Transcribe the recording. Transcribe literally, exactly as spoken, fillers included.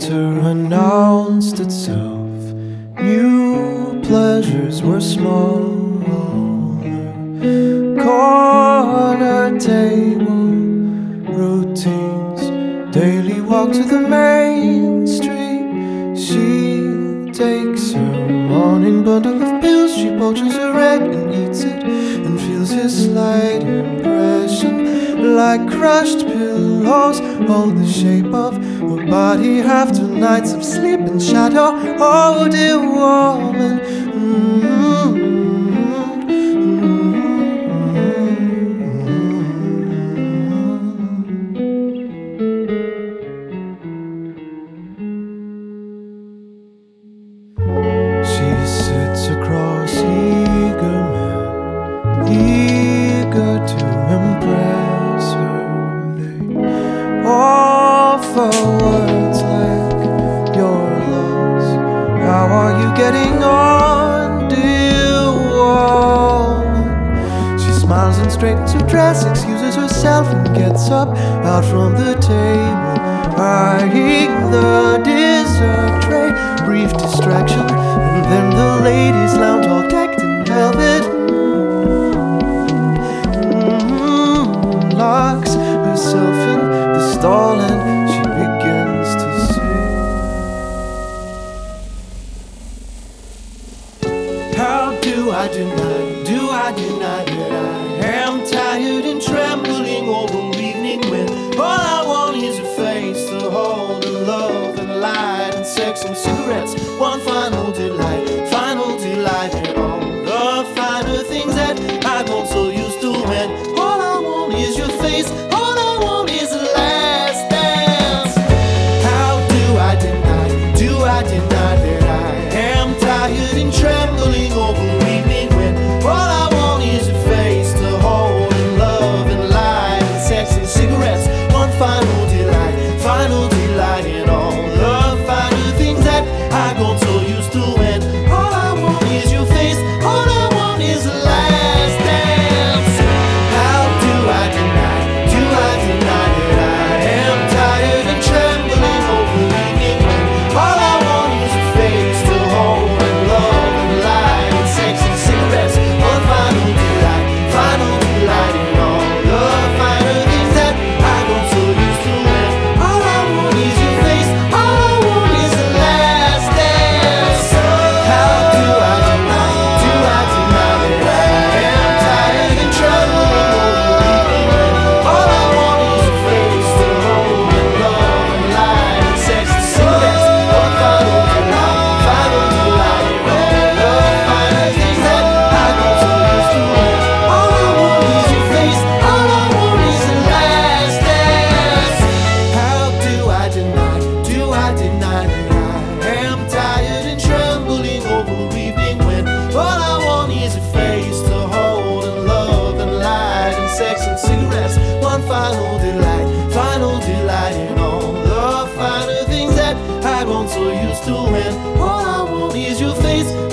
winter announced itself. New pleasures were smaller. Corner table routines, daily walk to the main street. She takes her morning bundle of pills. She poaches her egg and eats it, and feels his slight impression like crushed pillows. Hold the shape of her body after nights of sleep and shadow. Oh dear woman, mm-hmm. She sits across eager men, eager to impress her. They offer words like "you're lost, how are you getting on, dear woman?" She smiles and straightens her dress, excuses herself and gets up out from the table, eyeing the dessert tray. Brief distraction, and then the ladies lounge all decked in velvet. Mm-hmm. Locks herself in the stall and she begins to sing. How do I deny, do I deny that I am tired and trembling over evening when all I want is a face to hold and love and light and sex and cigarettes. One final delight, final delight in all the finer things that I got so used to. And all I want is your face, all I want is the last dance. How do I deny, do I deny that I am tired and trembling over evening when all I want is a face to hold and love and light and sex and cigarettes. One final delight, final delight in all the finer things that I got so used to. And all I want is your face, all I want is the last dance. How do I deny, do I deny that I am tired and trembling over evening when all I want is a face to hold and love and light and sex and cigarettes. One final delight, final delight in all the finer things that I got so used to. And all I want is your face, all I want is the last dance. How do I deny, do I deny that I am tired and trembling over evening when all I want is a face to hold and love and light and sex and cigarettes. One final delight, final delight in all the finer things that I got so used to. And all I want is your face, all I want is the last dance. How do I deny, do I deny that I am tired and trembling over evening when all I want is a face to hold and love and light and sex and cigarettes. One final delight, final delight in all the finer things that I got so used to. And all I want is your face,